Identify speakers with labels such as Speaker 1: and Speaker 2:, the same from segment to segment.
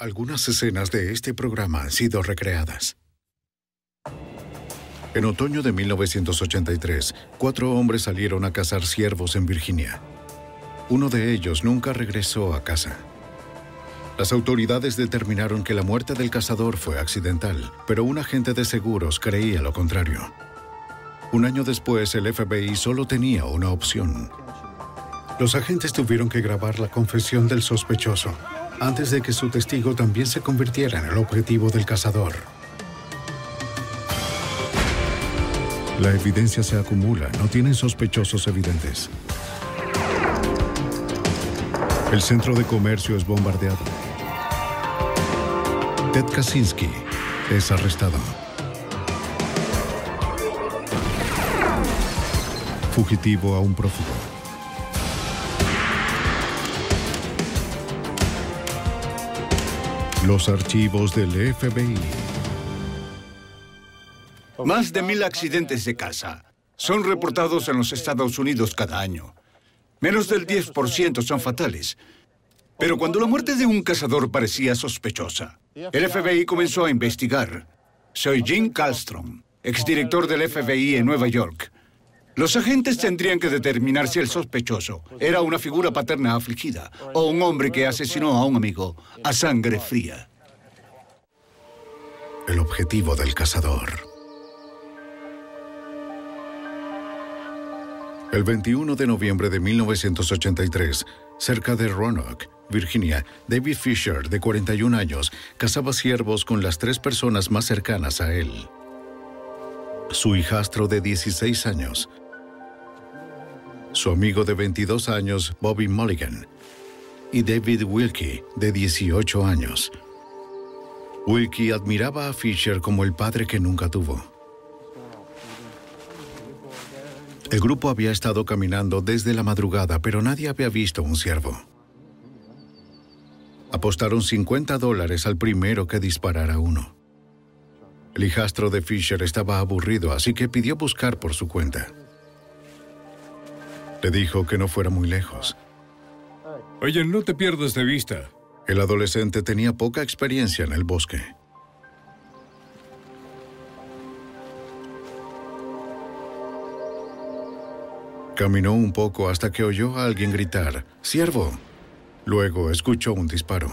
Speaker 1: Algunas escenas de este programa han sido recreadas. En otoño de 1983, 4 hombres salieron a cazar ciervos en Virginia. Uno de ellos nunca regresó a casa. Las autoridades determinaron que la muerte del cazador fue accidental, pero un agente de seguros creía lo contrario. Un año después, el FBI solo tenía una opción. Los agentes tuvieron que grabar la confesión del sospechoso, antes de que su testigo también se convirtiera en el objetivo del cazador. La evidencia se acumula, no tienen sospechosos evidentes. El centro de comercio es bombardeado. Ted Kaczynski es arrestado. Fugitivo a un prófugo. Los archivos del FBI.
Speaker 2: Más de 1000 accidentes de caza son reportados en los Estados Unidos cada año. Menos del 10% son fatales. Pero cuando la muerte de un cazador parecía sospechosa, el FBI comenzó a investigar. Soy Jim Kallstrom, exdirector del FBI en Nueva York. Los agentes tendrían que determinar si el sospechoso era una figura paterna afligida o un hombre que asesinó a un amigo a sangre fría.
Speaker 1: El objetivo del cazador. El 21 de noviembre de 1983, cerca de Roanoke, Virginia, David Fisher, de 41 años, cazaba ciervos con las 3 personas más cercanas a él. Su hijastro de 16 años, su amigo de 22 años, Bobby Mulligan, y David Wilkie, de 18 años. Wilkie admiraba a Fisher como el padre que nunca tuvo. El grupo había estado caminando desde la madrugada, pero nadie había visto un ciervo. Apostaron $50 al primero que disparara uno. El hijastro de Fisher estaba aburrido, así que pidió buscar por su cuenta. Le dijo que no fuera muy lejos.
Speaker 3: Oye, no te pierdas de vista.
Speaker 1: El adolescente tenía poca experiencia en el bosque. Caminó un poco hasta que oyó a alguien gritar, ¡ciervo! Luego escuchó un disparo.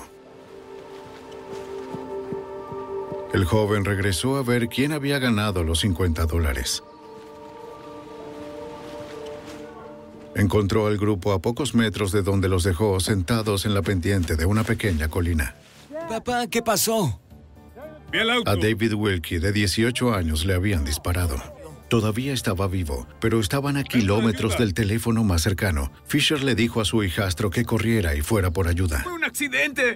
Speaker 1: El joven regresó a ver quién había ganado los $50. Encontró al grupo a pocos metros de donde los dejó sentados en la pendiente de una pequeña colina.
Speaker 4: Papá, ¿qué pasó?
Speaker 3: Vi el auto.
Speaker 1: A David Wilkie, de 18 años, le habían disparado. Todavía estaba vivo, pero estaban a kilómetros del teléfono más cercano. Fisher le dijo a su hijastro que corriera y fuera por ayuda.
Speaker 3: ¡Fue un accidente!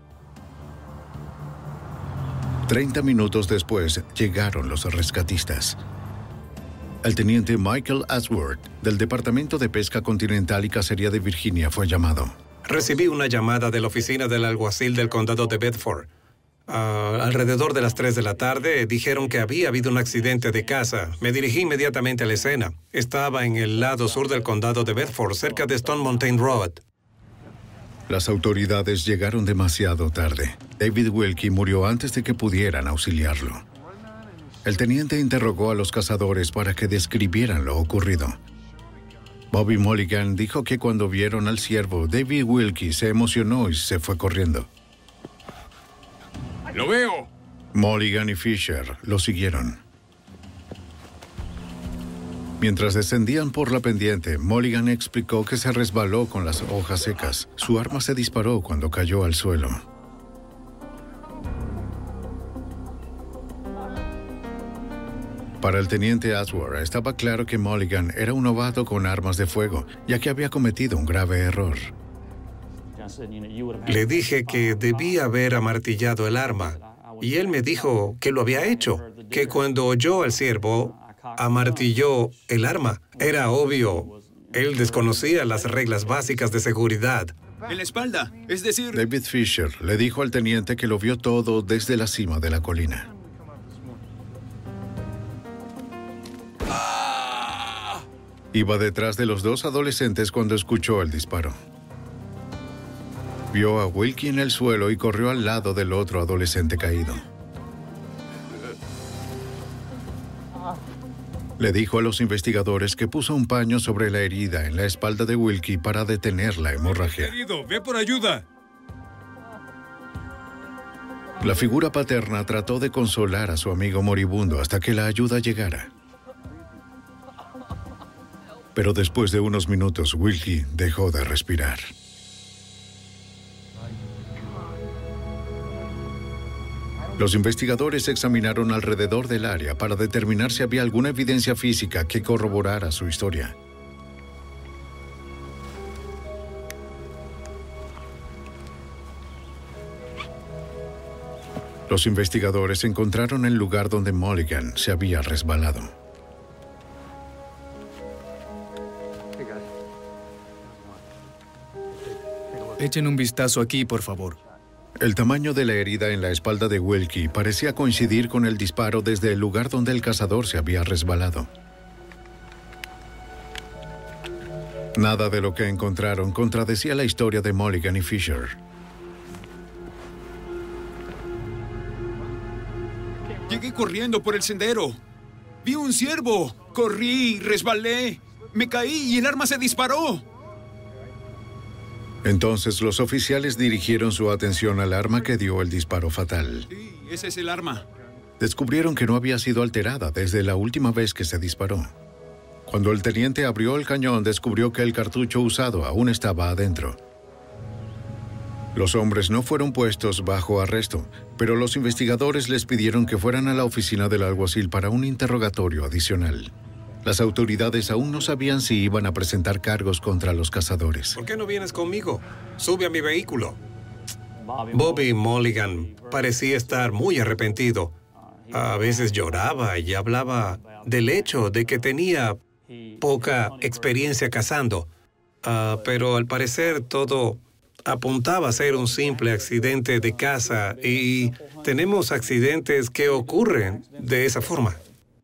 Speaker 1: 30 minutos después, llegaron los rescatistas. El teniente Michael Ashworth, del Departamento de Pesca Continental y Cacería de Virginia, fue llamado.
Speaker 5: Recibí una llamada de la oficina del alguacil del condado de Bedford. Alrededor de las 3 de la tarde dijeron que había habido un accidente de caza. Me dirigí inmediatamente a la escena. Estaba en el lado sur del condado de Bedford, cerca de Stone Mountain Road.
Speaker 1: Las autoridades llegaron demasiado tarde. David Wilkie murió antes de que pudieran auxiliarlo. El teniente interrogó a los cazadores para que describieran lo ocurrido. Bobby Mulligan dijo que cuando vieron al ciervo, David Wilkie se emocionó y se fue corriendo.
Speaker 3: ¡Lo veo!
Speaker 1: Mulligan y Fisher lo siguieron. Mientras descendían por la pendiente, Mulligan explicó que se resbaló con las hojas secas. Su arma se disparó cuando cayó al suelo. Para el teniente Ashworth estaba claro que Mulligan era un novato con armas de fuego, ya que había cometido un grave error.
Speaker 5: Le dije que debía haber amartillado el arma, y él me dijo que lo había hecho, que cuando oyó al ciervo, amartilló el arma. Era obvio. Él desconocía las reglas básicas de seguridad.
Speaker 6: En la espalda, es decir...
Speaker 1: David Fisher le dijo al teniente que lo vio todo desde la cima de la colina. Iba detrás de los 2 adolescentes cuando escuchó el disparo. Vio a Wilkie en el suelo y corrió al lado del otro adolescente caído. Le dijo a los investigadores que puso un paño sobre la herida en la espalda de Wilkie para detener la hemorragia.
Speaker 3: Querido, ve por ayuda.
Speaker 1: La figura paterna trató de consolar a su amigo moribundo hasta que la ayuda llegara. Pero después de unos minutos, Wilkie dejó de respirar. Los investigadores examinaron alrededor del área para determinar si había alguna evidencia física que corroborara su historia. Los investigadores encontraron el lugar donde Mulligan se había resbalado.
Speaker 6: Echen un vistazo aquí, por favor.
Speaker 1: El tamaño de la herida en la espalda de Wilkie parecía coincidir con el disparo desde el lugar donde el cazador se había resbalado. Nada de lo que encontraron contradecía la historia de Mulligan y Fisher.
Speaker 6: Llegué corriendo por el sendero. Vi un ciervo. Corrí, resbalé. Me caí y el arma se disparó.
Speaker 1: Entonces los oficiales dirigieron su atención al arma que dio el disparo fatal.
Speaker 6: Sí, ese es el arma.
Speaker 1: Descubrieron que no había sido alterada desde la última vez que se disparó. Cuando el teniente abrió el cañón, descubrió que el cartucho usado aún estaba adentro. Los hombres no fueron puestos bajo arresto, pero los investigadores les pidieron que fueran a la oficina del alguacil para un interrogatorio adicional. Las autoridades aún no sabían si iban a presentar cargos contra los cazadores.
Speaker 5: ¿Por qué no vienes conmigo? Sube a mi vehículo. Bobby Mulligan parecía estar muy arrepentido. A veces lloraba y hablaba del hecho de que tenía poca experiencia cazando. Pero al parecer todo apuntaba a ser un simple accidente de caza y tenemos accidentes que ocurren de esa forma.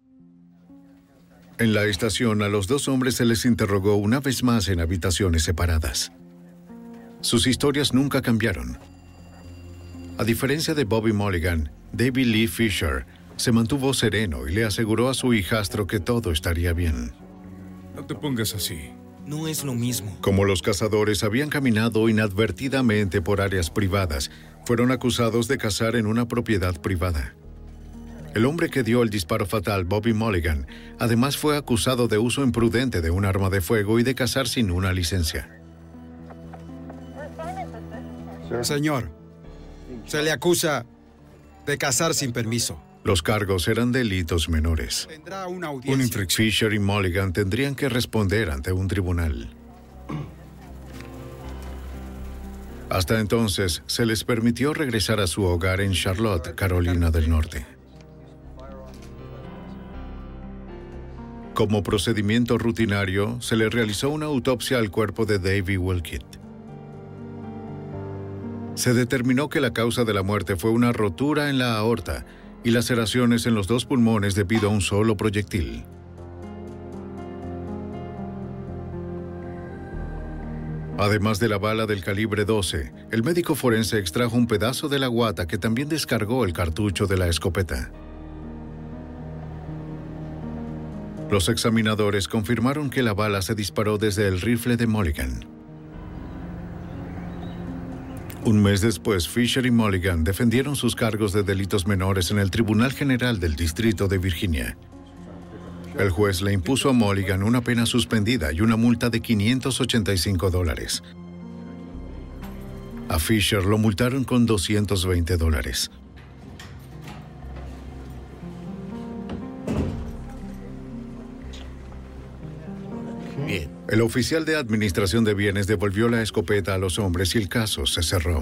Speaker 1: En la estación, a los dos hombres se les interrogó una vez más en habitaciones separadas. Sus historias nunca cambiaron. A diferencia de Bobby Mulligan, David Lee Fisher se mantuvo sereno y le aseguró a su hijastro que todo estaría bien.
Speaker 3: No te pongas así.
Speaker 4: No es lo mismo.
Speaker 1: Como los cazadores habían caminado inadvertidamente por áreas privadas, fueron acusados de cazar en una propiedad privada. El hombre que dio el disparo fatal, Bobby Mulligan, además fue acusado de uso imprudente de un arma de fuego y de cazar sin una licencia.
Speaker 7: Señor, se le acusa de cazar sin permiso.
Speaker 1: Los cargos eran delitos menores.
Speaker 7: Tendrá una
Speaker 3: Una
Speaker 7: audiencia.
Speaker 3: infracción.
Speaker 1: Fisher y Mulligan tendrían que responder ante un tribunal. Hasta entonces, se les permitió regresar a su hogar en Charlotte, Carolina del Norte. Como procedimiento rutinario, se le realizó una autopsia al cuerpo de Davey Wilkett. Se determinó que la causa de la muerte fue una rotura en la aorta y laceraciones en los dos pulmones debido a un solo proyectil. Además de la bala del calibre 12, el médico forense extrajo un pedazo de la guata que también descargó el cartucho de la escopeta. Los examinadores confirmaron que la bala se disparó desde el rifle de Mulligan. Un mes después, Fisher y Mulligan defendieron sus cargos de delitos menores en el Tribunal General del Distrito de Virginia. El juez le impuso a Mulligan una pena suspendida y una multa de $585. A Fisher lo multaron con $220.
Speaker 4: Bien.
Speaker 1: El oficial de administración de bienes devolvió la escopeta a los hombres y el caso se cerró.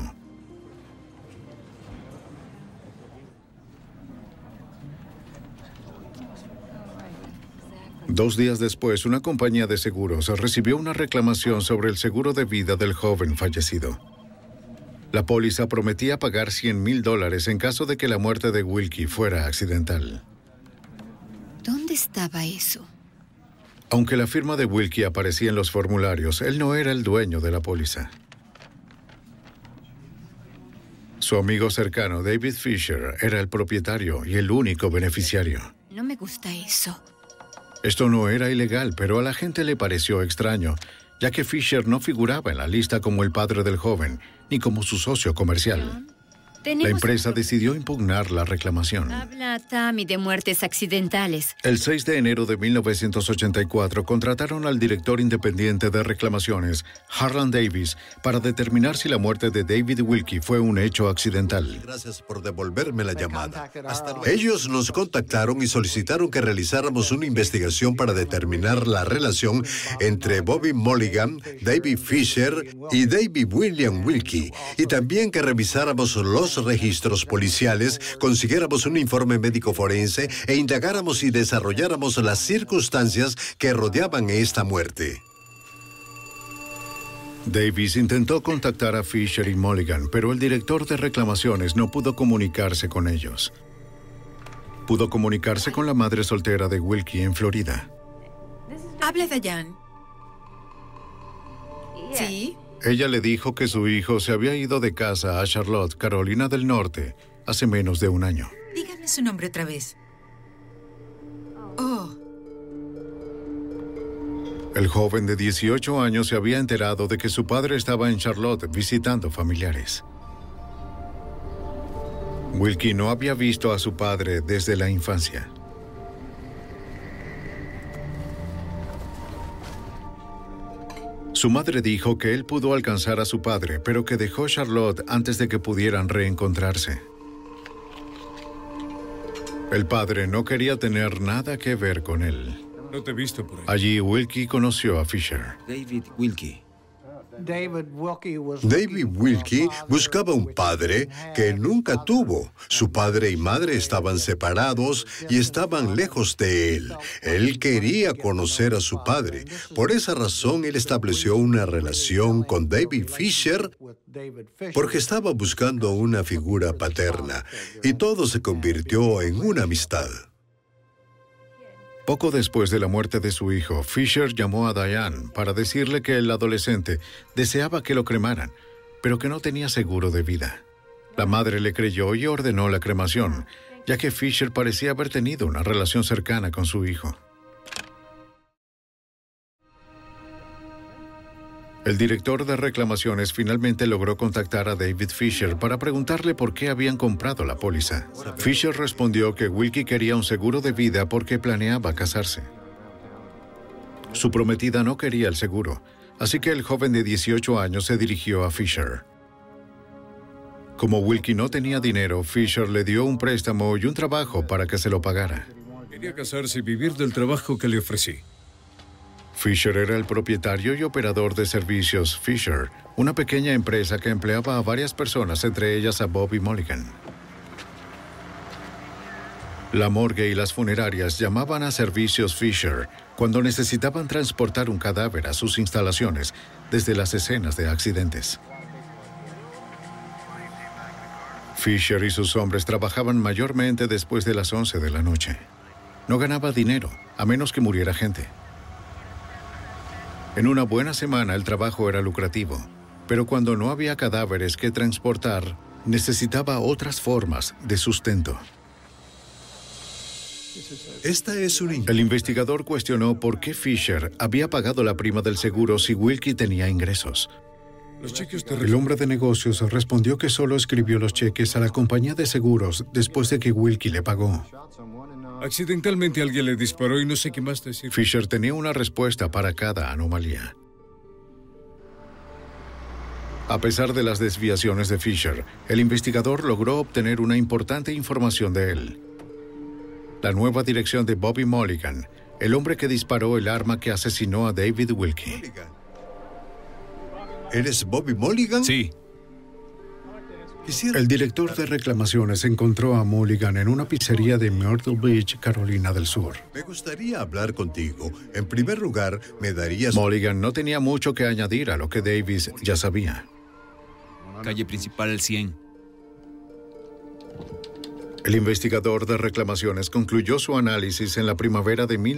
Speaker 1: Dos días después, una compañía de seguros recibió una reclamación sobre el seguro de vida del joven fallecido. La póliza prometía pagar $100,000 en caso de que la muerte de Wilkie fuera accidental.
Speaker 8: ¿Dónde estaba eso?
Speaker 1: Aunque la firma de Wilkie aparecía en los formularios, él no era el dueño de la póliza. Su amigo cercano, David Fisher, era el propietario y el único beneficiario.
Speaker 8: No me gusta eso.
Speaker 1: Esto no era ilegal, pero a la gente le pareció extraño, ya que Fisher no figuraba en la lista como el padre del joven, ni como su socio comercial. La empresa decidió impugnar la reclamación.
Speaker 8: Habla Tammy de muertes accidentales.
Speaker 1: El 6 de enero de 1984 contrataron al director independiente de reclamaciones, Harlan Davis, para determinar si la muerte de David Wilkie fue un hecho accidental.
Speaker 9: Gracias por devolverme la llamada. Ellos nos contactaron y solicitaron que realizáramos una investigación para determinar la relación entre Bobby Mulligan, David Fisher y David William Wilkie, y también que revisáramos los registros policiales, consiguiéramos un informe médico forense e indagáramos y desarrolláramos las circunstancias que rodeaban esta muerte.
Speaker 1: Davis intentó contactar a Fisher y Mulligan, pero el director de reclamaciones no pudo comunicarse con ellos. Pudo comunicarse con la madre soltera de Wilkie en Florida.
Speaker 10: Habla Dayan. ¿Sí?
Speaker 1: Ella le dijo que su hijo se había ido de casa a Charlotte, Carolina del Norte, hace menos de un año.
Speaker 10: Dígame su nombre otra vez. Oh.
Speaker 1: El joven de 18 años se había enterado de que su padre estaba en Charlotte visitando familiares. Wilkie no había visto a su padre desde la infancia. Su madre dijo que él pudo alcanzar a su padre, pero que dejó Charlotte antes de que pudieran reencontrarse. El padre no quería tener nada que ver con él.
Speaker 3: No te he visto por ahí.
Speaker 1: Allí Wilkie conoció a Fisher.
Speaker 4: David Wilkie.
Speaker 9: David Wilkie buscaba un padre que nunca tuvo. Su padre y madre estaban separados y estaban lejos de él. Él quería conocer a su padre. Por esa razón, él estableció una relación con David Fisher porque estaba buscando una figura paterna, y todo se convirtió en una amistad.
Speaker 1: Poco después de la muerte de su hijo, Fisher llamó a Diane para decirle que el adolescente deseaba que lo cremaran, pero que no tenía seguro de vida. La madre le creyó y ordenó la cremación, ya que Fisher parecía haber tenido una relación cercana con su hijo. El director de reclamaciones finalmente logró contactar a David Fisher para preguntarle por qué habían comprado la póliza. Fisher respondió que Wilkie quería un seguro de vida porque planeaba casarse. Su prometida no quería el seguro, así que el joven de 18 años se dirigió a Fisher. Como Wilkie no tenía dinero, Fisher le dio un préstamo y un trabajo para que se lo pagara.
Speaker 3: Quería casarse y vivir del trabajo que le ofrecí.
Speaker 1: Fisher era el propietario y operador de servicios Fisher, una pequeña empresa que empleaba a varias personas, entre ellas a Bobby Mulligan. La morgue y las funerarias llamaban a servicios Fisher cuando necesitaban transportar un cadáver a sus instalaciones desde las escenas de accidentes. Fisher y sus hombres trabajaban mayormente después de las 11 de la noche. No ganaba dinero, a menos que muriera gente. En una buena semana el trabajo era lucrativo, pero cuando no había cadáveres que transportar, necesitaba otras formas de sustento. El investigador cuestionó por qué Fisher había pagado la prima del seguro si Wilkie tenía ingresos. El hombre de negocios respondió que solo escribió los cheques a la compañía de seguros después de que Wilkie le pagó.
Speaker 3: Accidentalmente alguien le disparó y no sé qué más decir.
Speaker 1: Fisher tenía una respuesta para cada anomalía. A pesar de las desviaciones de Fisher, el investigador logró obtener una importante información de él. La nueva dirección de Bobby Mulligan, el hombre que disparó el arma que asesinó a David Wilkie.
Speaker 9: ¿Eres Bobby Mulligan?
Speaker 3: Sí.
Speaker 1: El director de reclamaciones encontró a Mulligan en una pizzería de Myrtle Beach, Carolina del Sur.
Speaker 9: Me gustaría hablar contigo. En primer lugar, me darías...
Speaker 1: Mulligan no tenía mucho que añadir a lo que Davis ya sabía.
Speaker 4: Calle principal el 100.
Speaker 1: El investigador de reclamaciones concluyó su análisis en la primavera de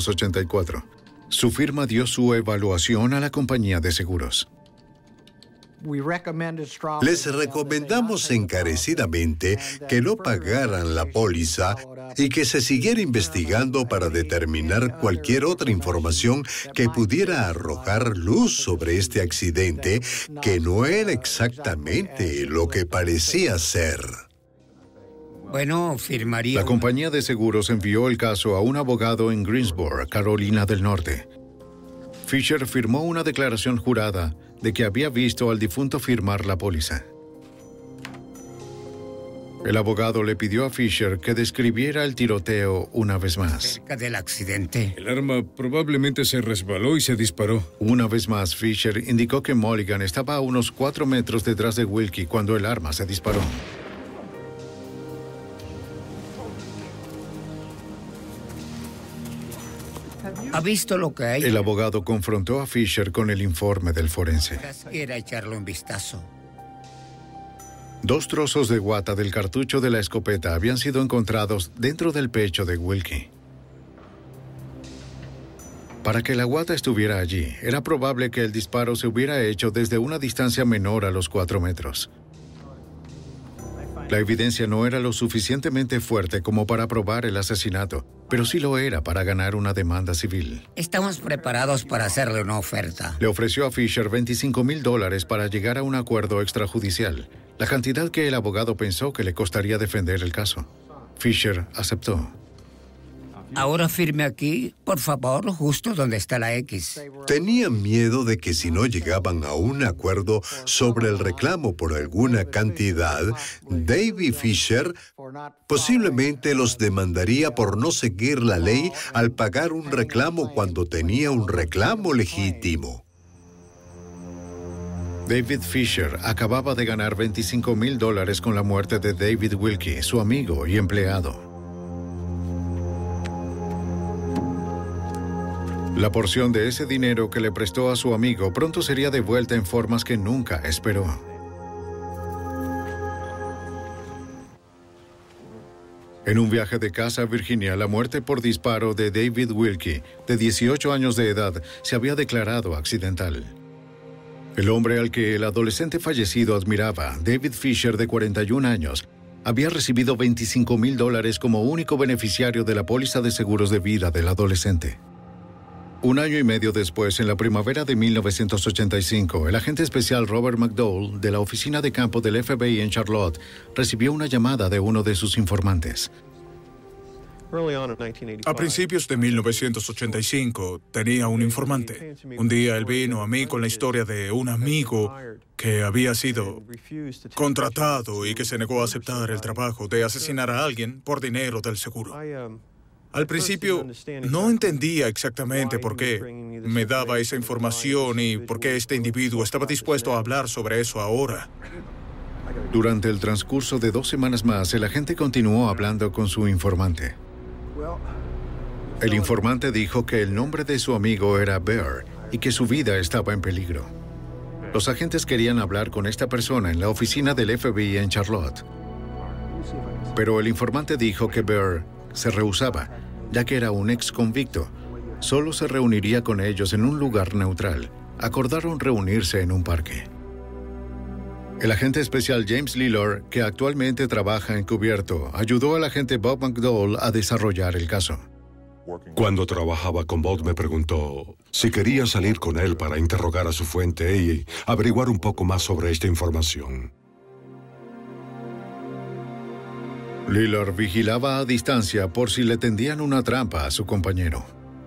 Speaker 1: 1984. Su firma dio su evaluación a la compañía de seguros.
Speaker 9: Les recomendamos encarecidamente que no pagaran la póliza y que se siguiera investigando para determinar cualquier otra información que pudiera arrojar luz sobre este accidente que no era exactamente lo que parecía ser.
Speaker 11: Bueno, firmaría.
Speaker 1: La compañía de seguros envió el caso a un abogado en Greensboro, Carolina del Norte. Fisher firmó una declaración jurada de que había visto al difunto firmar la póliza. El abogado le pidió a Fisher que describiera el tiroteo una vez más.
Speaker 11: Cerca del accidente.
Speaker 3: El arma probablemente se resbaló y se disparó.
Speaker 1: Una vez más, Fisher indicó que Mulligan estaba a unos 4 metros detrás de Wilkie cuando el arma se disparó.
Speaker 11: ¿Ha visto lo que hay?
Speaker 1: El abogado confrontó a Fisher con el informe del forense.
Speaker 11: Era echarle un vistazo.
Speaker 1: 2 trozos de guata del cartucho de la escopeta habían sido encontrados dentro del pecho de Wilkie. Para que la guata estuviera allí, era probable que el disparo se hubiera hecho desde una distancia menor a los 4 metros. La evidencia no era lo suficientemente fuerte como para probar el asesinato, pero sí lo era para ganar una demanda civil.
Speaker 11: Estamos preparados para hacerle una oferta.
Speaker 1: Le ofreció a Fisher $25,000 para llegar a un acuerdo extrajudicial, la cantidad que el abogado pensó que le costaría defender el caso. Fisher aceptó.
Speaker 11: Ahora firme aquí, por favor, justo donde está la X.
Speaker 9: Tenían miedo de que si no llegaban a un acuerdo sobre el reclamo por alguna cantidad, David Fisher posiblemente los demandaría por no seguir la ley al pagar un reclamo cuando tenía un reclamo legítimo.
Speaker 1: David Fisher acababa de ganar $25,000 con la muerte de David Wilkie, su amigo y empleado. La porción de ese dinero que le prestó a su amigo pronto sería devuelta en formas que nunca esperó. En un viaje de casa a Virginia, la muerte por disparo de David Wilkie, de 18 años de edad, se había declarado accidental. El hombre al que el adolescente fallecido admiraba, David Fisher, de 41 años, había recibido $25,000 como único beneficiario de la póliza de seguros de vida del adolescente. 1 año y medio después, en la primavera de 1985, el agente especial Robert McDowell, de la oficina de campo del FBI en Charlotte, recibió una llamada de uno de sus informantes.
Speaker 12: A principios de 1985, tenía un informante. Un día él vino a mí con la historia de un amigo que había sido contratado y que se negó a aceptar el trabajo de asesinar a alguien por dinero del seguro. Al principio, no entendía exactamente por qué me daba esa información y por qué este individuo estaba dispuesto a hablar sobre eso ahora.
Speaker 1: Durante el transcurso de 2 semanas más, el agente continuó hablando con su informante. El informante dijo que el nombre de su amigo era Bear y que su vida estaba en peligro. Los agentes querían hablar con esta persona en la oficina del FBI en Charlotte. Pero el informante dijo que Bear se rehusaba, ya que era un ex convicto. Solo se reuniría con ellos en un lugar neutral. Acordaron reunirse en un parque. El agente especial James Lillard, que actualmente trabaja encubierto, ayudó al agente Bob McDowell a desarrollar el caso.
Speaker 13: Cuando trabajaba con Bob me preguntó si quería salir con él para interrogar a su fuente y averiguar un poco más sobre esta información.
Speaker 1: Lillard vigilaba a distancia por si le tendían una trampa a su compañero.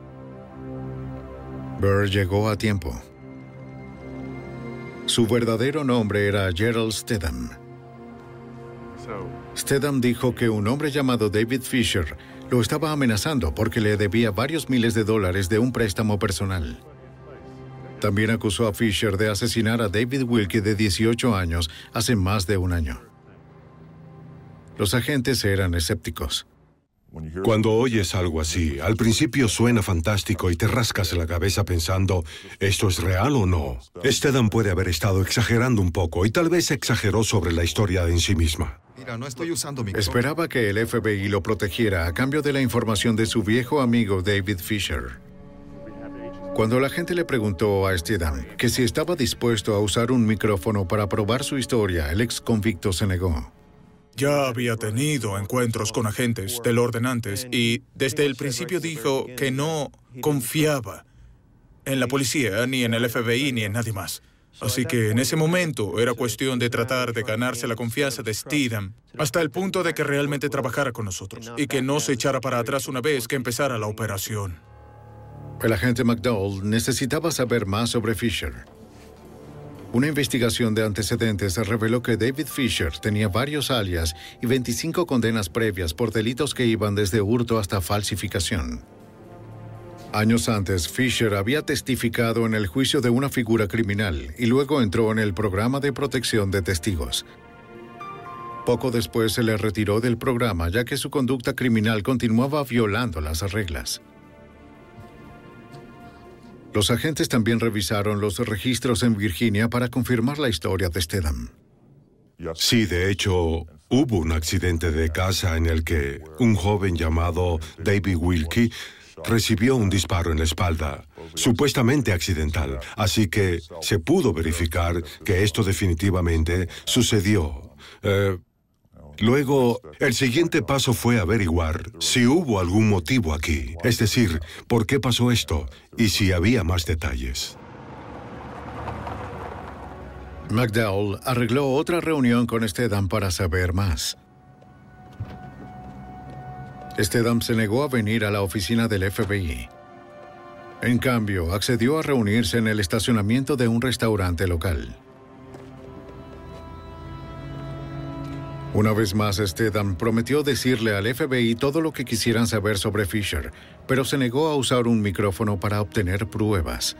Speaker 1: Burr llegó a tiempo. Su verdadero nombre era Gerald Stedham. Stedham dijo que un hombre llamado David Fisher lo estaba amenazando porque le debía varios miles de dólares de un préstamo personal. También acusó a Fisher de asesinar a David Wilkie, de 18 años, hace más de 1 año. Los agentes eran escépticos.
Speaker 13: Cuando oyes algo así, al principio suena fantástico y te rascas la cabeza pensando, ¿esto es real o no? Stedham puede haber estado exagerando un poco y tal vez exageró sobre la historia en sí misma.
Speaker 14: Mira, no estoy usando mi...
Speaker 1: Esperaba que el FBI lo protegiera a cambio de la información de su viejo amigo David Fisher. Cuando la gente le preguntó a Stedham que si estaba dispuesto a usar un micrófono para probar su historia, el ex convicto se negó.
Speaker 12: Ya había tenido encuentros con agentes del orden antes y desde el principio dijo que no confiaba en la policía, ni en el FBI, ni en nadie más. Así que en ese momento era cuestión de tratar de ganarse la confianza de Stedham hasta el punto de que realmente trabajara con nosotros y que no se echara para atrás una vez que empezara la operación.
Speaker 1: El agente McDowell necesitaba saber más sobre Fisher. Una investigación de antecedentes reveló que David Fisher tenía varios alias y 25 condenas previas por delitos que iban desde hurto hasta falsificación. Años antes, Fisher había testificado en el juicio de una figura criminal y luego entró en el programa de protección de testigos. Poco después se le retiró del programa ya que su conducta criminal continuaba violando las reglas. Los agentes también revisaron los registros en Virginia para confirmar la historia de Stedham.
Speaker 13: Sí, de hecho, hubo un accidente de casa en el que un joven llamado David Wilkie recibió un disparo en la espalda, supuestamente accidental, así que se pudo verificar que esto definitivamente sucedió. Luego, el siguiente paso fue averiguar si hubo algún motivo aquí, es decir, por qué pasó esto y si había más detalles.
Speaker 1: McDowell arregló otra reunión con Stedham para saber más. Stedham se negó a venir a la oficina del FBI. En cambio, accedió a reunirse en el estacionamiento de un restaurante local. Una vez más, Stedham prometió decirle al FBI todo lo que quisieran saber sobre Fisher, pero se negó a usar un micrófono para obtener pruebas.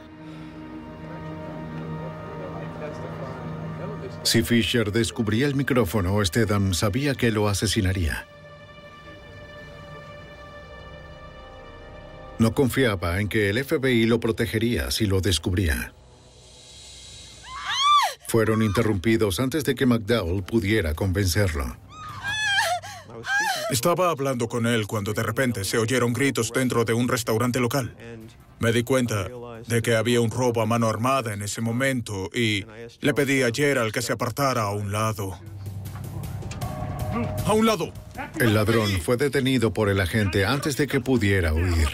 Speaker 1: Si Fisher descubría el micrófono, Stedham sabía que lo asesinaría. No confiaba en que el FBI lo protegería si lo descubría. Fueron interrumpidos antes de que McDowell pudiera convencerlo.
Speaker 12: Estaba hablando con él cuando de repente se oyeron gritos dentro de un restaurante local. Me di cuenta de que había un robo a mano armada en ese momento y le pedí a Gerald que se apartara a un lado. ¡A un lado!
Speaker 1: El ladrón fue detenido por el agente antes de que pudiera huir.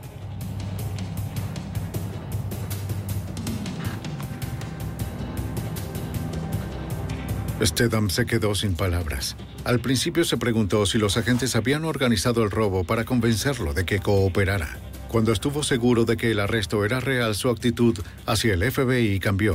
Speaker 1: Stedham se quedó sin palabras. Al principio se preguntó si los agentes habían organizado el robo para convencerlo de que cooperara. Cuando estuvo seguro de que el arresto era real, su actitud hacia el FBI cambió.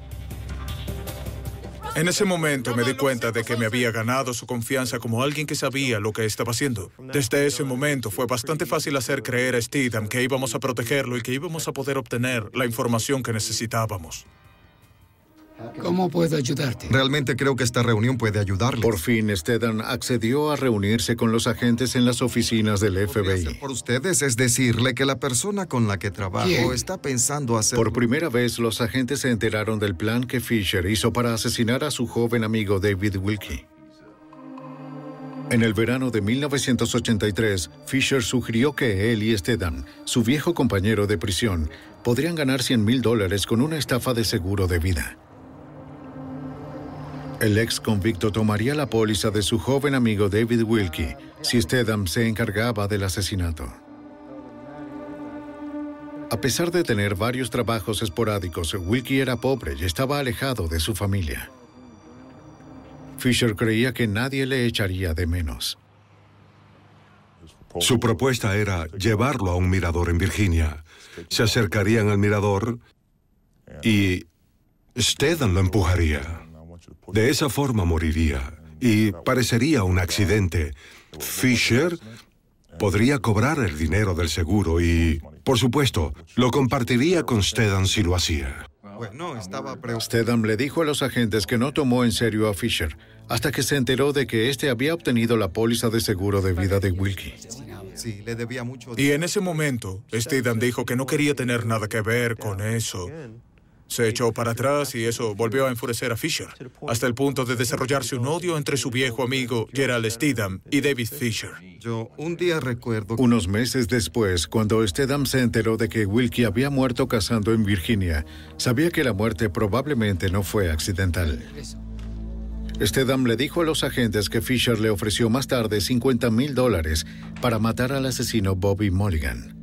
Speaker 12: En ese momento me di cuenta de que me había ganado su confianza como alguien que sabía lo que estaba haciendo. Desde ese momento fue bastante fácil hacer creer a Stedham que íbamos a protegerlo y que íbamos a poder obtener la información que necesitábamos.
Speaker 14: ¿Cómo puedo ayudarte?
Speaker 15: Realmente creo que esta reunión puede ayudarles.
Speaker 1: Por fin, Stedham accedió a reunirse con los agentes en las oficinas del FBI.
Speaker 15: Por ustedes es decirle que la persona con la que trabajo está pensando hacer...
Speaker 1: Por primera vez, los agentes se enteraron del plan que Fisher hizo para asesinar a su joven amigo David Wilkie. En el verano de 1983, Fisher sugirió que él y Stedham, su viejo compañero de prisión, podrían ganar $100,000 con una estafa de seguro de vida. El ex convicto tomaría la póliza de su joven amigo David Wilkie si Stedham se encargaba del asesinato. A pesar de tener varios trabajos esporádicos, Wilkie era pobre y estaba alejado de su familia. Fisher creía que nadie le echaría de menos.
Speaker 13: Su propuesta era llevarlo a un mirador en Virginia. Se acercarían al mirador y Stedham lo empujaría. De esa forma moriría y parecería un accidente. Fisher podría cobrar el dinero del seguro y, por supuesto, lo compartiría con Stedham si lo hacía.
Speaker 1: Stedham le dijo a los agentes que no tomó en serio a Fisher hasta que se enteró de que éste había obtenido la póliza de seguro de vida de Wilkie.
Speaker 15: Sí, le debía mucho.
Speaker 12: Y en ese momento, Stedham dijo que no quería tener nada que ver con eso. se echó para atrás y eso volvió a enfurecer a Fisher, hasta el punto de desarrollarse un odio entre su viejo amigo Gerald Stidham y David Fisher.
Speaker 15: Yo un día recuerdo...
Speaker 1: Unos meses después, cuando Stedham se enteró de que Wilkie había muerto cazando en Virginia, sabía que la muerte probablemente no fue accidental. Stedham le dijo a los agentes que Fisher le ofreció más tarde $50,000 para matar al asesino Bobby Mulligan.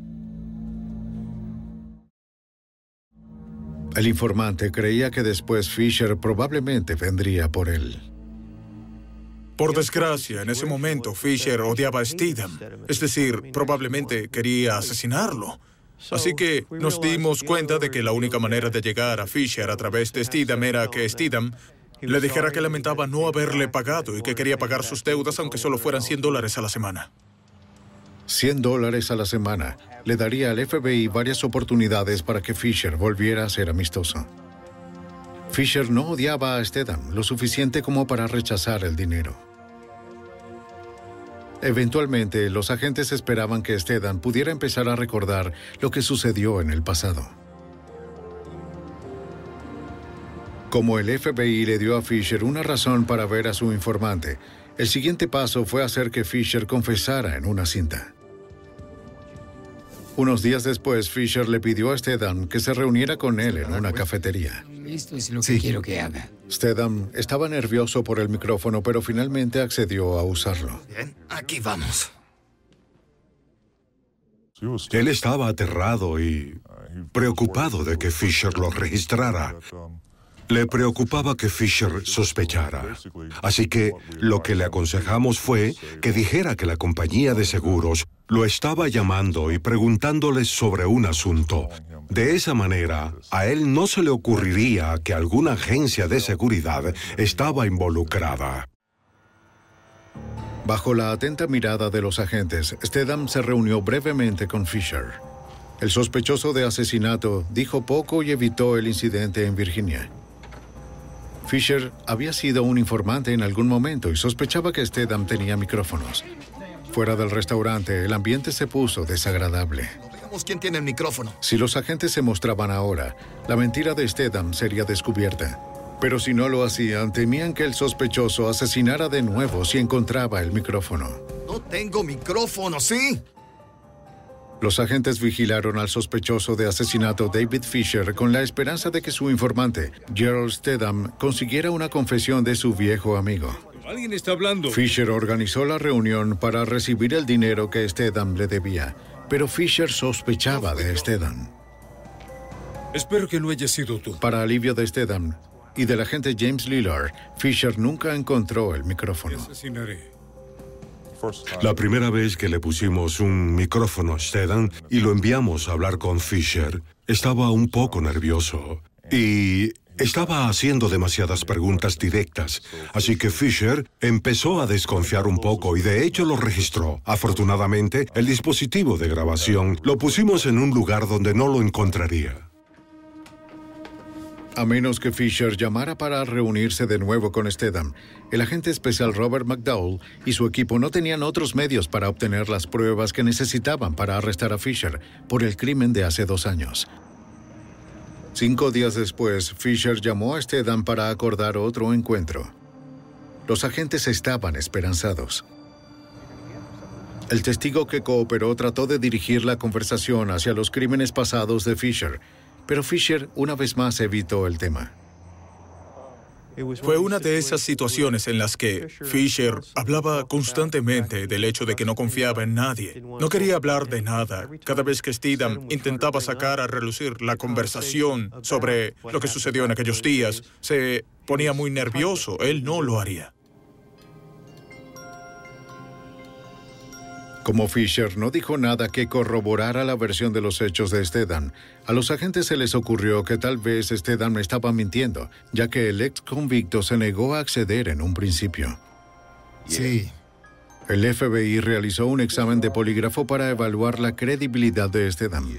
Speaker 1: El informante creía que después Fisher probablemente vendría por él.
Speaker 12: Por desgracia, en ese momento Fisher odiaba a Stidham, es decir, probablemente quería asesinarlo. Así que nos dimos cuenta de que la única manera de llegar a Fisher a través de Stidham era que Stidham le dijera que lamentaba no haberle pagado y que quería pagar sus deudas aunque solo fueran $100 a la semana.
Speaker 1: $100 a la semana le daría al FBI varias oportunidades para que Fisher volviera a ser amistoso. Fisher no odiaba a Stedham lo suficiente como para rechazar el dinero. Eventualmente, los agentes esperaban que Stedham pudiera empezar a recordar lo que sucedió en el pasado. Como el FBI le dio a Fisher una razón para ver a su informante, el siguiente paso fue hacer que Fisher confesara en una cinta. Unos días después, Fisher le pidió a Stedham que se reuniera con él en una cafetería.
Speaker 14: Esto es lo que quiero que haga.
Speaker 1: Stedham estaba nervioso por el micrófono, pero finalmente accedió a usarlo.
Speaker 15: Bien, aquí vamos.
Speaker 13: Él estaba aterrado y preocupado de que Fisher lo registrara. Le preocupaba que Fisher sospechara. Así que lo que le aconsejamos fue que dijera que la compañía de seguros lo estaba llamando y preguntándole sobre un asunto. De esa manera, a él no se le ocurriría que alguna agencia de seguridad estaba involucrada.
Speaker 1: Bajo la atenta mirada de los agentes, Stedham se reunió brevemente con Fisher. El sospechoso de asesinato dijo poco y evitó el incidente en Virginia. Fisher había sido un informante en algún momento y sospechaba que Stedham tenía micrófonos. Fuera del restaurante, el ambiente se puso desagradable.
Speaker 15: Veamos quién tiene el micrófono.
Speaker 1: Si los agentes se mostraban ahora, la mentira de Stedham sería descubierta. Pero si no lo hacían, temían que el sospechoso asesinara de nuevo si encontraba el micrófono.
Speaker 15: No tengo micrófono, ¿sí?
Speaker 1: Los agentes vigilaron al sospechoso de asesinato David Fisher con la esperanza de que su informante, Gerald Stedham, consiguiera una confesión de su viejo amigo.
Speaker 3: Alguien está hablando.
Speaker 1: Fisher organizó la reunión para recibir el dinero que Stedham le debía, pero Fisher sospechaba de Stedham.
Speaker 3: Espero que no haya sido tú.
Speaker 1: Para alivio de Stedham y del agente James Lillard, Fisher nunca encontró el micrófono.
Speaker 13: La primera vez que le pusimos un micrófono a Stedham y lo enviamos a hablar con Fisher, estaba un poco nervioso y estaba haciendo demasiadas preguntas directas, así que Fisher empezó a desconfiar un poco y de hecho lo registró. Afortunadamente, el dispositivo de grabación lo pusimos en un lugar donde no lo encontraría.
Speaker 1: A menos que Fisher llamara para reunirse de nuevo con Stedham, el agente especial Robert McDowell y su equipo no tenían otros medios para obtener las pruebas que necesitaban para arrestar a Fisher por el crimen de hace 2 años. 5 días después, Fisher llamó a Stedham para acordar otro encuentro. Los agentes estaban esperanzados. El testigo que cooperó trató de dirigir la conversación hacia los crímenes pasados de Fisher, pero Fisher una vez más evitó el tema.
Speaker 12: Fue una de esas situaciones en las que Fisher hablaba constantemente del hecho de que no confiaba en nadie. No quería hablar de nada. Cada vez que Stidham intentaba sacar a relucir la conversación sobre lo que sucedió en aquellos días, se ponía muy nervioso. Él no lo haría.
Speaker 1: Como Fisher no dijo nada que corroborara la versión de los hechos de Stedham, a los agentes se les ocurrió que tal vez Stedham estaba mintiendo, ya que el ex convicto se negó a acceder en un principio.
Speaker 15: Sí.
Speaker 1: El FBI realizó un examen de polígrafo para evaluar la credibilidad de Stedham.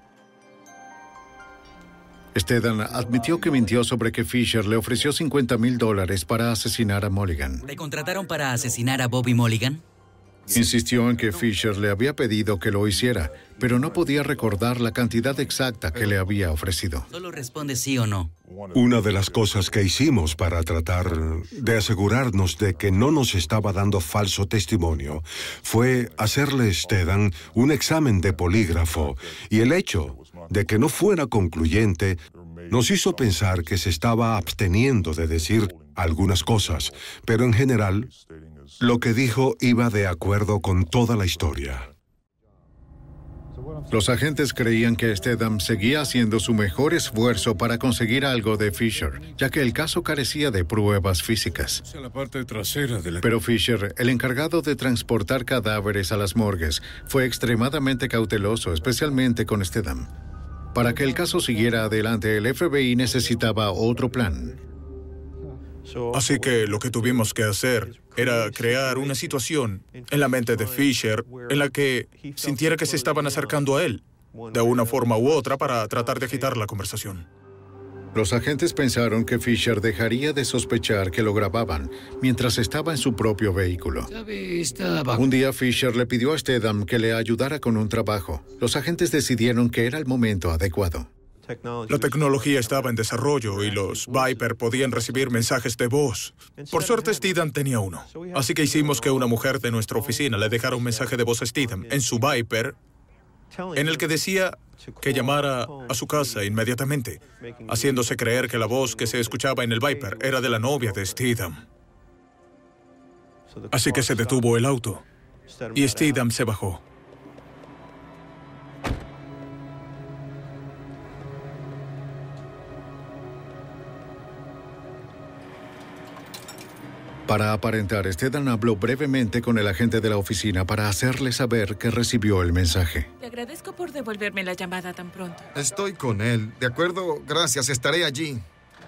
Speaker 1: Stedham admitió que mintió sobre que Fisher le ofreció $50,000 para asesinar a Mulligan.
Speaker 16: ¿Te contrataron para asesinar a Bobby Mulligan?
Speaker 1: Insistió en que Fisher le había pedido que lo hiciera, pero no podía recordar la cantidad exacta que le había ofrecido.
Speaker 16: Solo responde sí o no.
Speaker 13: Una de las cosas que hicimos para tratar de asegurarnos de que no nos estaba dando falso testimonio fue hacerle a Stedham un examen de polígrafo, y el hecho de que no fuera concluyente nos hizo pensar que se estaba absteniendo de decir algunas cosas, pero en general, lo que dijo iba de acuerdo con toda la historia.
Speaker 1: Los agentes creían que Stedham seguía haciendo su mejor esfuerzo para conseguir algo de Fisher, ya que el caso carecía de pruebas físicas.
Speaker 3: La parte trasera de la...
Speaker 1: Pero Fisher, el encargado de transportar cadáveres a las morgues, fue extremadamente cauteloso, especialmente con Stedham. Para que el caso siguiera adelante, el FBI necesitaba otro plan.
Speaker 12: Así que lo que tuvimos que hacer era crear una situación en la mente de Fisher en la que sintiera que se estaban acercando a él, de una forma u otra, para tratar de agitar la conversación.
Speaker 1: Los agentes pensaron que Fisher dejaría de sospechar que lo grababan mientras estaba en su propio vehículo. Un día Fisher le pidió a Stedham que le ayudara con un trabajo. Los agentes decidieron que era el momento adecuado.
Speaker 12: La tecnología estaba en desarrollo y los Viper podían recibir mensajes de voz. Por suerte, Stedham tenía uno. Así que hicimos que una mujer de nuestra oficina le dejara un mensaje de voz a Stedham en su Viper, en el que decía que llamara a su casa inmediatamente, haciéndose creer que la voz que se escuchaba en el Viper era de la novia de Stedham. Así que se detuvo el auto y Stedham se bajó.
Speaker 1: Para aparentar, Stedham habló brevemente con el agente de la oficina para hacerle saber que recibió el mensaje.
Speaker 17: Te agradezco por devolverme la llamada tan pronto.
Speaker 15: Estoy con él. De acuerdo, gracias, estaré allí.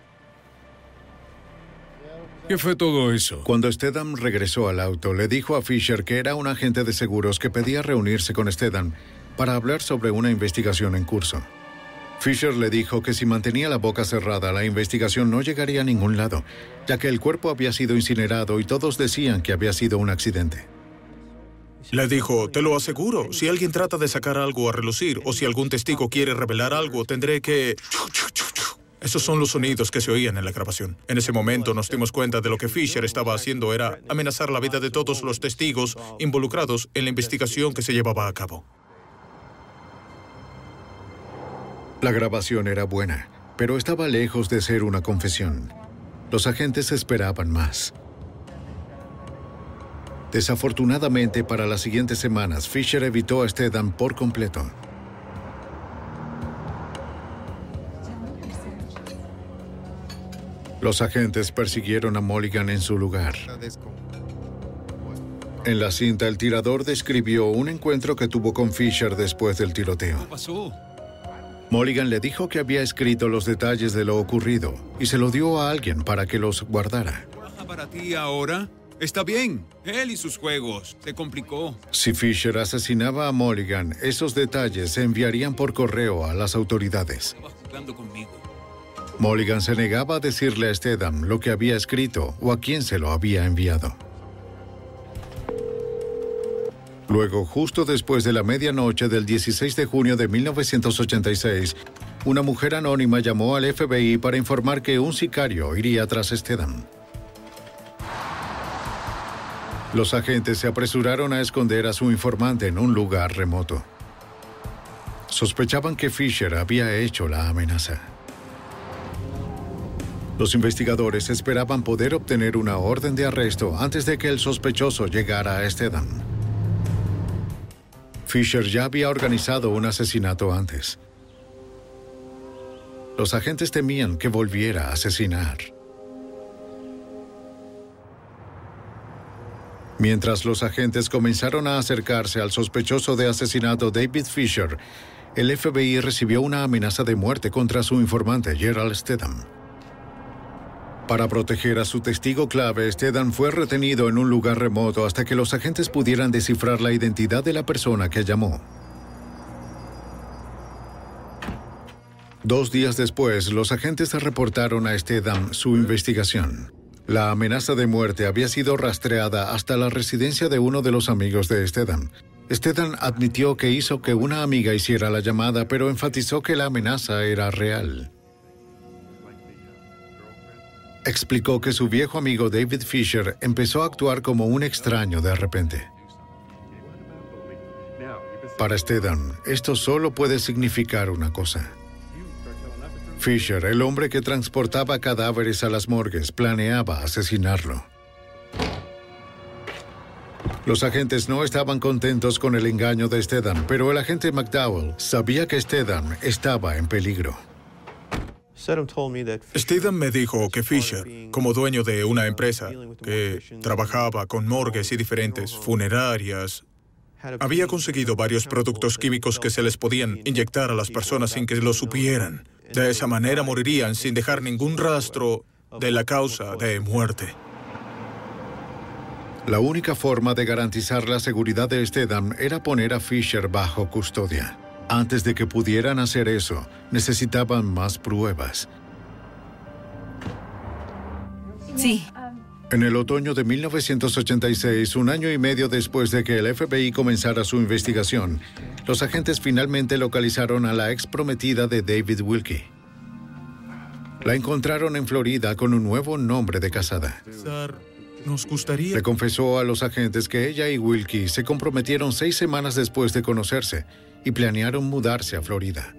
Speaker 3: ¿Qué fue todo eso?
Speaker 1: Cuando Stedham regresó al auto, le dijo a Fisher que era un agente de seguros que pedía reunirse con Stedham para hablar sobre una investigación en curso. Fisher le dijo que si mantenía la boca cerrada, la investigación no llegaría a ningún lado, ya que el cuerpo había sido incinerado y todos decían que había sido un accidente.
Speaker 12: Le dijo, te lo aseguro, si alguien trata de sacar algo a relucir o si algún testigo quiere revelar algo, tendré que... Esos son los sonidos que se oían en la grabación. En ese momento nos dimos cuenta de lo que Fisher estaba haciendo era amenazar la vida de todos los testigos involucrados en la investigación que se llevaba a cabo.
Speaker 1: La grabación era buena, pero estaba lejos de ser una confesión. Los agentes esperaban más. Desafortunadamente, para las siguientes semanas, Fisher evitó a Stedham por completo. Los agentes persiguieron a Mulligan en su lugar. En la cinta, el tirador describió un encuentro que tuvo con Fisher después del tiroteo.
Speaker 6: ¿Qué pasó?
Speaker 1: Mulligan le dijo que había escrito los detalles de lo ocurrido y se lo dio a alguien para que los guardara.
Speaker 6: ¿Trabaja para ti ahora? Está bien. Él y sus juegos. Se complicó.
Speaker 1: Si Fisher asesinaba a Mulligan, esos detalles se enviarían por correo a las autoridades.
Speaker 6: Estaba jugando conmigo.
Speaker 1: Mulligan se negaba a decirle a Stedham lo que había escrito o a quién se lo había enviado. Luego, justo después de la medianoche del 16 de junio de 1986, una mujer anónima llamó al FBI para informar que un sicario iría tras Stedham. Los agentes se apresuraron a esconder a su informante en un lugar remoto. Sospechaban que Fisher había hecho la amenaza. Los investigadores esperaban poder obtener una orden de arresto antes de que el sospechoso llegara a Stedham. Fisher ya había organizado un asesinato antes. Los agentes temían que volviera a asesinar. Mientras los agentes comenzaron a acercarse al sospechoso de asesinato David Fisher, el FBI recibió una amenaza de muerte contra su informante Gerald Stedham. Para proteger a su testigo clave, Stedham fue retenido en un lugar remoto hasta que los agentes pudieran descifrar la identidad de la persona que llamó. 2 días después, los agentes reportaron a Stedham su investigación. La amenaza de muerte había sido rastreada hasta la residencia de uno de los amigos de Stedham. Stedham admitió que hizo que una amiga hiciera la llamada, pero enfatizó que la amenaza era real. Explicó que su viejo amigo David Fisher empezó a actuar como un extraño de repente. Para Stedham, esto solo puede significar una cosa. Fisher, el hombre que transportaba cadáveres a las morgues, planeaba asesinarlo. Los agentes no estaban contentos con el engaño de Stedham, pero el agente McDowell sabía que Stedham estaba en peligro.
Speaker 12: Stedham me dijo que Fisher, como dueño de una empresa que trabajaba con morgues y diferentes funerarias, había conseguido varios productos químicos que se les podían inyectar a las personas sin que lo supieran. De esa manera morirían sin dejar ningún rastro de la causa de muerte.
Speaker 1: La única forma de garantizar la seguridad de Stedham era poner a Fisher bajo custodia. Antes de que pudieran hacer eso, necesitaban más pruebas.
Speaker 10: Sí.
Speaker 1: En el otoño de 1986, un año y medio después de que el FBI comenzara su investigación, los agentes finalmente localizaron a la ex prometida de David Wilkie. La encontraron en Florida con un nuevo nombre de casada.
Speaker 12: Nos gustaría...
Speaker 1: Le confesó a los agentes que ella y Wilkie se comprometieron 6 semanas después de conocerse y planearon mudarse a Florida.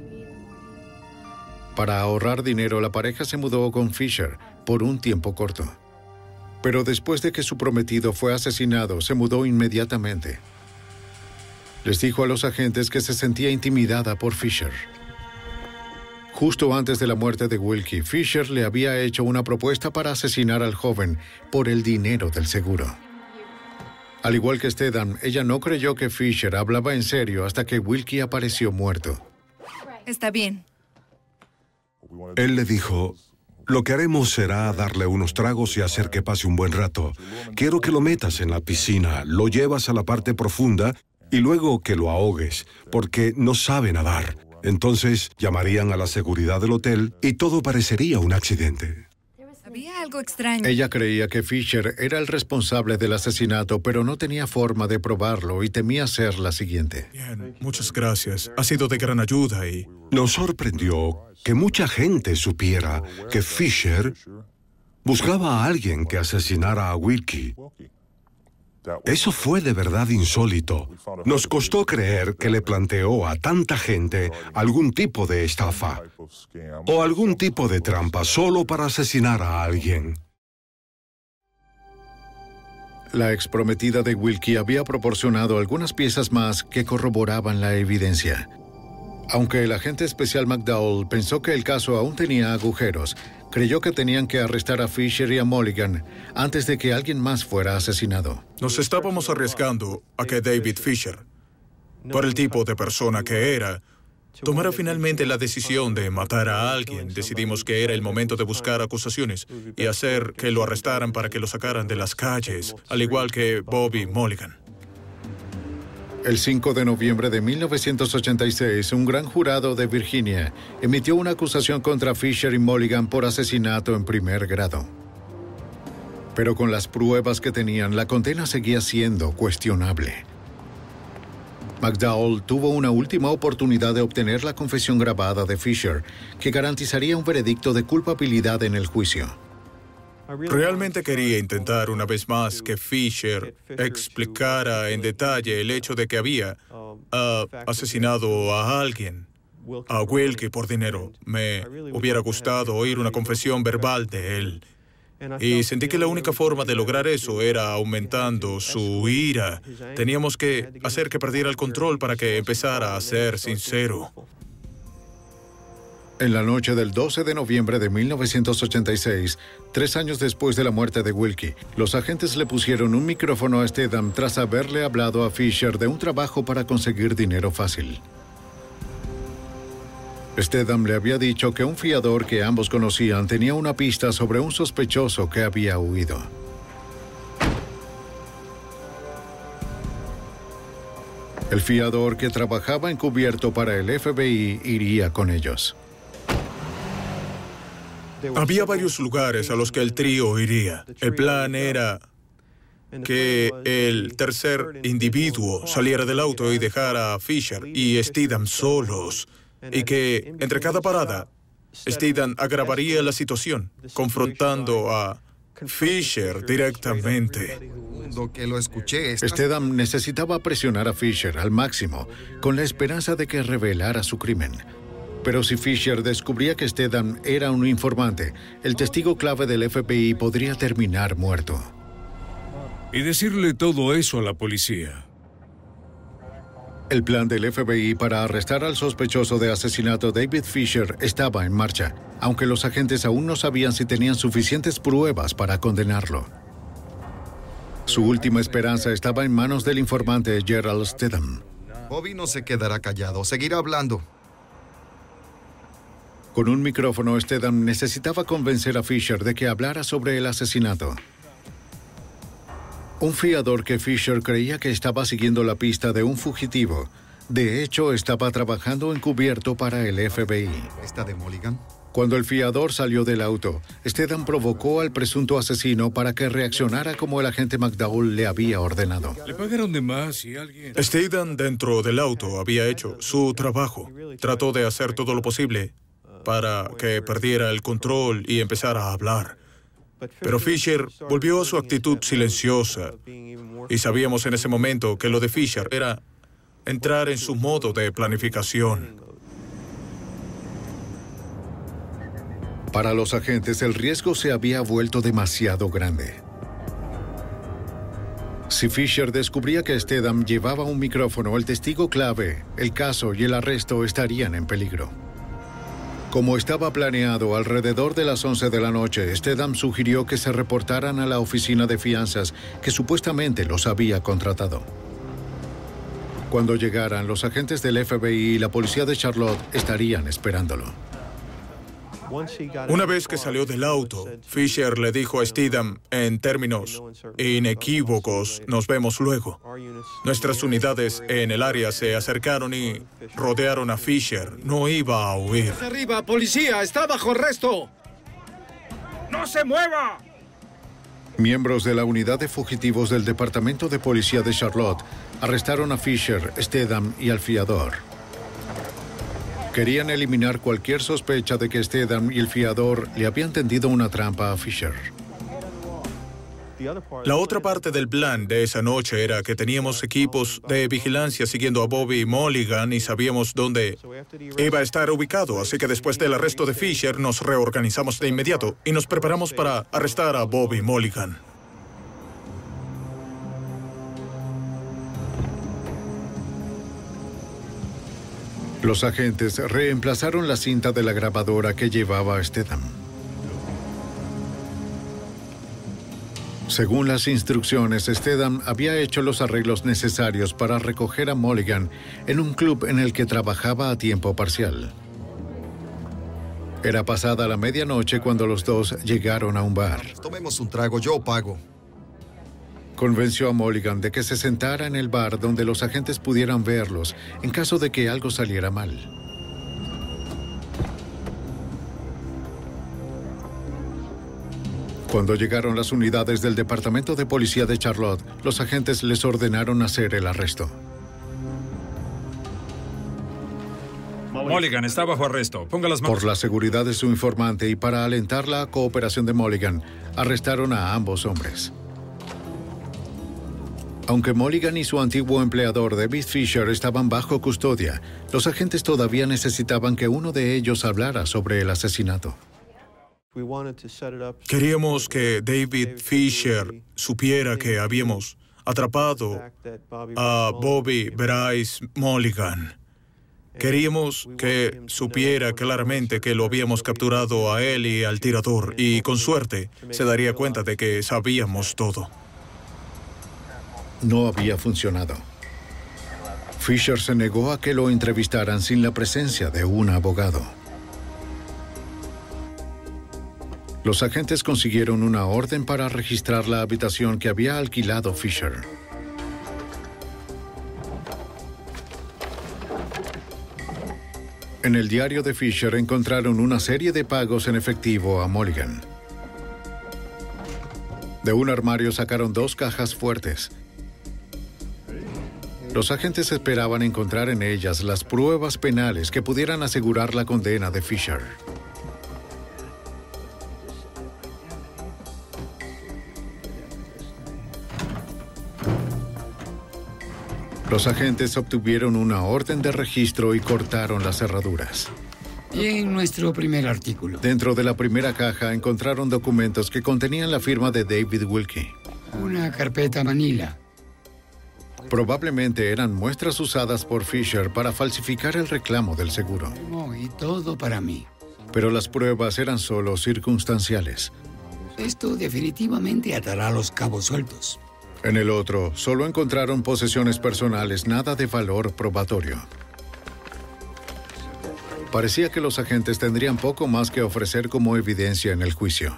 Speaker 1: Para ahorrar dinero, la pareja se mudó con Fisher por un tiempo corto. Pero después de que su prometido fue asesinado, se mudó inmediatamente. Les dijo a los agentes que se sentía intimidada por Fisher. Justo antes de la muerte de Wilkie, Fisher le había hecho una propuesta para asesinar al joven por el dinero del seguro. Al igual que Stedham, ella no creyó que Fisher hablaba en serio hasta que Wilkie apareció muerto.
Speaker 10: Está bien.
Speaker 13: Él le dijo: lo que haremos será darle unos tragos y hacer que pase un buen rato. Quiero que lo metas en la piscina, lo llevas a la parte profunda y luego que lo ahogues, porque no sabe nadar. Entonces llamarían a la seguridad del hotel y todo parecería un accidente.
Speaker 10: Había algo extraño.
Speaker 1: Ella creía que Fisher era el responsable del asesinato, pero no tenía forma de probarlo y temía ser la siguiente.
Speaker 12: Bien, muchas gracias. Ha sido de gran ayuda y...
Speaker 13: Nos sorprendió que mucha gente supiera que Fisher buscaba a alguien que asesinara a Wilkie. Eso fue de verdad insólito. Nos costó creer que le planteó a tanta gente algún tipo de estafa o algún tipo de trampa solo para asesinar a alguien.
Speaker 1: La exprometida de Wilkie había proporcionado algunas piezas más que corroboraban la evidencia. Aunque el agente especial McDowell pensó que el caso aún tenía agujeros, creyó que tenían que arrestar a Fisher y a Mulligan antes de que alguien más fuera asesinado.
Speaker 12: Nos estábamos arriesgando a que David Fisher, por el tipo de persona que era, tomara finalmente la decisión de matar a alguien. Decidimos que era el momento de buscar acusaciones y hacer que lo arrestaran para que lo sacaran de las calles, al igual que Bobby Mulligan.
Speaker 1: El 5 de noviembre de 1986, un gran jurado de Virginia emitió una acusación contra Fisher y Mulligan por asesinato en primer grado. Pero con las pruebas que tenían, la condena seguía siendo cuestionable. McDowell tuvo una última oportunidad de obtener la confesión grabada de Fisher, que garantizaría un veredicto de culpabilidad en el juicio.
Speaker 12: Realmente quería intentar una vez más que Fisher explicara en detalle el hecho de que había asesinado a alguien, a Wilkie, por dinero. Me hubiera gustado oír una confesión verbal de él. Y sentí que la única forma de lograr eso era aumentando su ira. Teníamos que hacer que perdiera el control para que empezara a ser sincero.
Speaker 1: En la noche del 12 de noviembre de 1986, 3 años después de la muerte de Wilkie, los agentes le pusieron un micrófono a Stedham tras haberle hablado a Fisher de un trabajo para conseguir dinero fácil. Stedham le había dicho que un fiador que ambos conocían tenía una pista sobre un sospechoso que había huido. El fiador, que trabajaba encubierto para el FBI, iría con ellos.
Speaker 12: Había varios lugares a los que el trío iría. El plan era que el tercer individuo saliera del auto y dejara a Fisher y Steadham solos, y que entre cada parada Steadham agravaría la situación, confrontando a Fisher directamente.
Speaker 15: Que lo escuché.
Speaker 1: Steadham necesitaba presionar a Fisher al máximo, con la esperanza de que revelara su crimen. Pero si Fisher descubría que Steadham era un informante, el testigo clave del FBI podría terminar muerto.
Speaker 3: Y decirle todo eso a la policía.
Speaker 1: El plan del FBI para arrestar al sospechoso de asesinato David Fisher estaba en marcha, aunque los agentes aún no sabían si tenían suficientes pruebas para condenarlo. Su última esperanza estaba en manos del informante Gerald Steadham.
Speaker 15: Bobby no se quedará callado, seguirá hablando.
Speaker 1: Con un micrófono, Steadham necesitaba convencer a Fisher de que hablara sobre el asesinato. Un fiador que Fisher creía que estaba siguiendo la pista de un fugitivo. De hecho, estaba trabajando encubierto para el FBI.
Speaker 15: ¿Esta de Mulligan?
Speaker 1: Cuando el fiador salió del auto, Steadham provocó al presunto asesino para que reaccionara como el agente McDowell le había ordenado.
Speaker 3: Le pagaron de más y alguien...
Speaker 12: Steadham dentro del auto había hecho su trabajo. Trató de hacer todo lo posible para que perdiera el control y empezara a hablar. Pero Fisher volvió a su actitud silenciosa, y sabíamos en ese momento que lo de Fisher era entrar en su modo de planificación.
Speaker 1: Para los agentes, el riesgo se había vuelto demasiado grande. Si Fisher descubría que Steadham llevaba un micrófono, el testigo clave, el caso y el arresto estarían en peligro. Como estaba planeado, alrededor de las 11 de la noche, Steadham sugirió que se reportaran a la oficina de fianzas que supuestamente los había contratado. Cuando llegaran, los agentes del FBI y la policía de Charlotte estarían esperándolo.
Speaker 12: Una vez que salió del auto, Fisher le dijo a Steadham en términos inequívocos: "Nos vemos luego". Nuestras unidades en el área se acercaron y rodearon a Fisher. No iba a huir.
Speaker 16: ¡Arriba, policía! ¡Está bajo arresto! ¡No se mueva!
Speaker 1: Miembros de la unidad de fugitivos del Departamento de Policía de Charlotte arrestaron a Fisher, Steadham y al fiador. Querían eliminar cualquier sospecha de que Steadham y el fiador le habían tendido una trampa a Fisher.
Speaker 12: La otra parte del plan de esa noche era que teníamos equipos de vigilancia siguiendo a Bobby Mulligan y sabíamos dónde iba a estar ubicado, así que después del arresto de Fisher nos reorganizamos de inmediato y nos preparamos para arrestar a Bobby Mulligan.
Speaker 1: Los agentes reemplazaron la cinta de la grabadora que llevaba a Steadham. Según las instrucciones, Steadham había hecho los arreglos necesarios para recoger a Mulligan en un club en el que trabajaba a tiempo parcial. Era pasada la medianoche cuando los dos llegaron a un bar.
Speaker 15: Tomemos un trago, yo pago.
Speaker 1: Convenció a Mulligan de que se sentara en el bar donde los agentes pudieran verlos en caso de que algo saliera mal. Cuando llegaron las unidades del Departamento de Policía de Charlotte, los agentes les ordenaron hacer el arresto.
Speaker 18: Mulligan está bajo arresto. Ponga las manos.
Speaker 1: Por la seguridad de su informante y para alentar la cooperación de Mulligan, arrestaron a ambos hombres. Aunque Mulligan y su antiguo empleador David Fisher estaban bajo custodia, los agentes todavía necesitaban que uno de ellos hablara sobre el asesinato.
Speaker 12: Queríamos que David Fisher supiera que habíamos atrapado a Bobby Bryce Mulligan. Queríamos que supiera claramente que lo habíamos capturado a él y al tirador, y con suerte se daría cuenta de que sabíamos todo.
Speaker 1: No había funcionado. Fisher se negó a que lo entrevistaran sin la presencia de un abogado. Los agentes consiguieron una orden para registrar la habitación que había alquilado Fisher. En el diario de Fisher encontraron una serie de pagos en efectivo a Mulligan. De un armario sacaron 2 cajas fuertes. Los agentes esperaban encontrar en ellas las pruebas penales que pudieran asegurar la condena de Fisher. Los agentes obtuvieron una orden de registro y cortaron las cerraduras.
Speaker 14: Y en nuestro primer artículo.
Speaker 1: Dentro de la primera caja encontraron documentos que contenían la firma de David Wilkie.
Speaker 14: Una carpeta manila.
Speaker 1: Probablemente eran muestras usadas por Fisher para falsificar el reclamo del seguro.
Speaker 14: Y todo para mí.
Speaker 1: Pero las pruebas eran solo circunstanciales.
Speaker 14: Esto definitivamente atará los cabos sueltos.
Speaker 1: En el otro, solo encontraron posesiones personales, nada de valor probatorio. Parecía que los agentes tendrían poco más que ofrecer como evidencia en el juicio.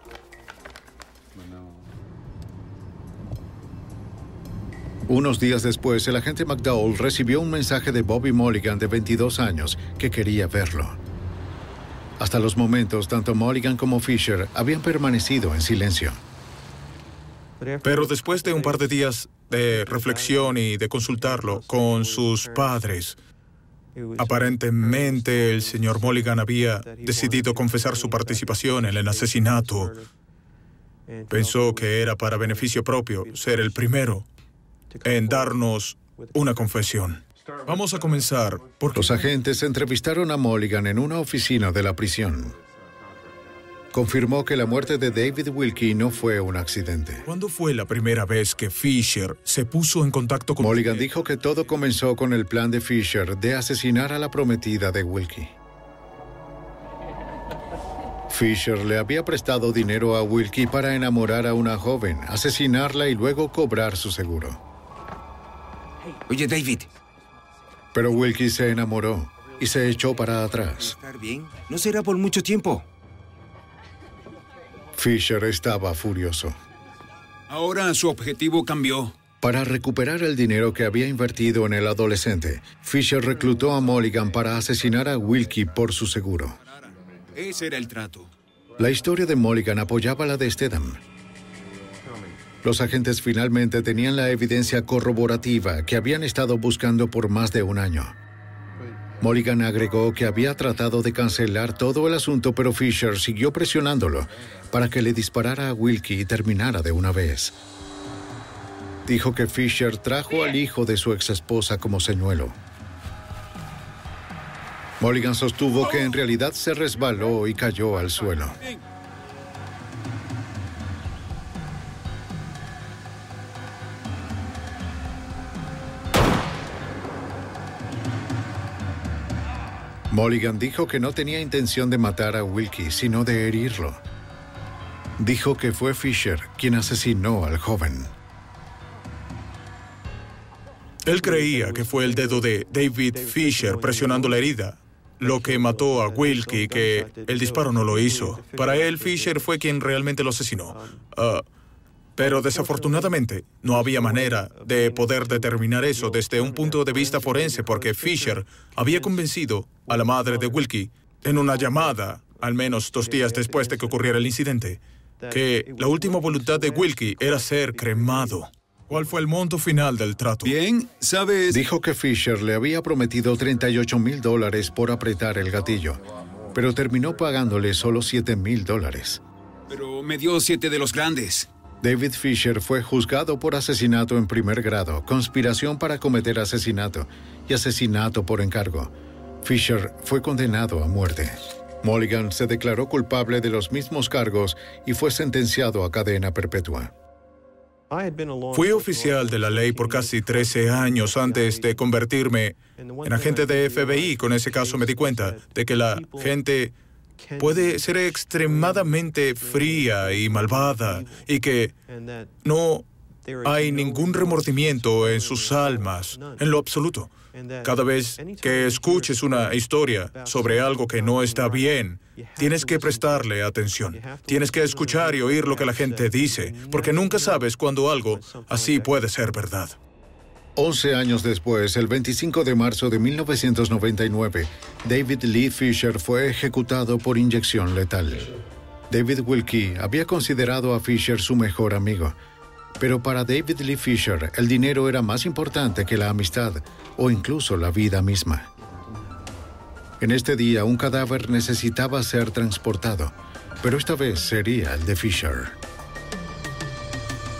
Speaker 1: Unos días después, el agente McDowell recibió un mensaje de Bobby Mulligan, de 22 años, que quería verlo. Hasta los momentos, tanto Mulligan como Fisher habían permanecido en silencio.
Speaker 12: Pero después de un par de días de reflexión y de consultarlo con sus padres, aparentemente el señor Mulligan había decidido confesar su participación en el asesinato. Pensó que era para beneficio propio ser el primero en darnos una confesión. Vamos a comenzar porque...
Speaker 1: Los agentes entrevistaron a Mulligan en una oficina de la prisión. Confirmó que la muerte de David Wilkie no fue un accidente.
Speaker 12: ¿Cuándo fue la primera vez que Fisher se puso en contacto con...
Speaker 1: Mulligan dijo que todo comenzó con el plan de Fisher de asesinar a la prometida de Wilkie. Fisher le había prestado dinero a Wilkie para enamorar a una joven, asesinarla y luego cobrar su seguro.
Speaker 4: Oye, David.
Speaker 1: Pero Wilkie se enamoró y se echó para atrás.
Speaker 4: ¿Estar bien? No será por mucho tiempo.
Speaker 1: Fisher estaba furioso.
Speaker 6: Ahora su objetivo cambió.
Speaker 1: Para recuperar el dinero que había invertido en el adolescente, Fisher reclutó a Mulligan para asesinar a Wilkie por su seguro.
Speaker 6: Ese era el trato.
Speaker 1: La historia de Mulligan apoyaba la de Stedham. Los agentes finalmente tenían la evidencia corroborativa que habían estado buscando por más de un año. Mulligan agregó que había tratado de cancelar todo el asunto, pero Fisher siguió presionándolo para que le disparara a Wilkie y terminara de una vez. Dijo que Fisher trajo al hijo de su exesposa como señuelo. Mulligan sostuvo que en realidad se resbaló y cayó al suelo. Mulligan dijo que no tenía intención de matar a Wilkie, sino de herirlo. Dijo que fue Fisher quien asesinó al joven.
Speaker 12: Él creía que fue el dedo de David Fisher presionando la herida lo que mató a Wilkie, que el disparo no lo hizo. Para él, Fisher fue quien realmente lo asesinó. Pero desafortunadamente no había manera de poder determinar eso desde un punto de vista forense, porque Fisher había convencido a la madre de Wilkie en una llamada, al menos 2 días después de que ocurriera el incidente, que la última voluntad de Wilkie era ser cremado. ¿Cuál fue el monto final del trato?
Speaker 6: Bien, ¿sabes?
Speaker 1: Dijo que Fisher le había prometido $38,000 por apretar el gatillo, pero terminó pagándole solo $7,000.
Speaker 6: Pero me dio 7 de los grandes.
Speaker 1: David Fisher fue juzgado por asesinato en primer grado, conspiración para cometer asesinato y asesinato por encargo. Fisher fue condenado a muerte. Mulligan se declaró culpable de los mismos cargos y fue sentenciado a cadena perpetua.
Speaker 12: Fui oficial de la ley por casi 13 años antes de convertirme en agente de FBI. Con ese caso me di cuenta de que la gente puede ser extremadamente fría y malvada y que no hay ningún remordimiento en sus almas, en lo absoluto. Cada vez que escuches una historia sobre algo que no está bien, tienes que prestarle atención. Tienes que escuchar y oír lo que la gente dice, porque nunca sabes cuándo algo así puede ser verdad.
Speaker 1: 11 años después, el 25 de marzo de 1999, David Lee Fisher fue ejecutado por inyección letal. David Wilkie había considerado a Fisher su mejor amigo, pero para David Lee Fisher el dinero era más importante que la amistad o incluso la vida misma. En este día un cadáver necesitaba ser transportado, pero esta vez sería el de Fisher.